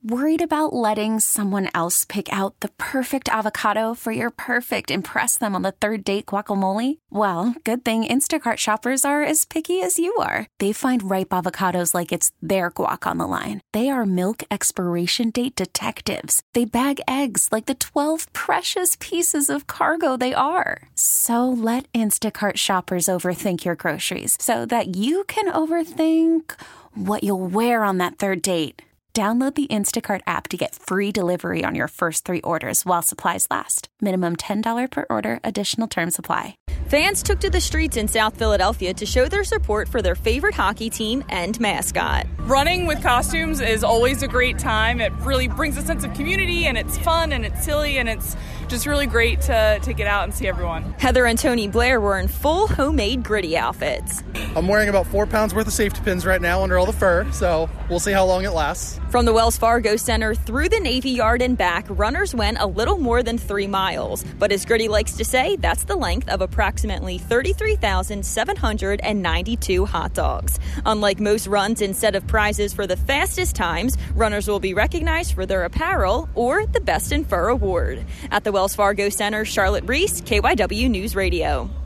Worried about letting someone else pick out the perfect avocado for your perfect impress them on the third date guacamole? Well, good thing Instacart shoppers are as picky as you are. They find ripe avocados like it's their guac on the line. They are milk expiration date detectives. They bag eggs like the 12 precious pieces of cargo they are. So let Instacart shoppers overthink your groceries so that you can overthink what you'll wear on that third date. Download the Instacart app to get free delivery on your first 3 orders while supplies last. Minimum $10 per order. Additional terms apply. Fans took to the streets in South Philadelphia to show their support for their favorite hockey team and mascot. Running with costumes is always a great time. It really brings a sense of community, and it's fun, and it's silly, and it's just really great to get out and see everyone. Heather and Tony Blair were in full homemade gritty outfits. I'm wearing about 4 pounds worth of safety pins right now under all the fur, so we'll see how long it lasts. From the Wells Fargo Center through the Navy Yard and back, runners went a little more than 3 miles. But as Gritty likes to say, that's the length of approximately 33,792 hot dogs. Unlike most runs, instead of prizes for the fastest times, runners will be recognized for their apparel or the Best in Fur award. At the Wells Fargo Center, Charlotte Reese, KYW News Radio.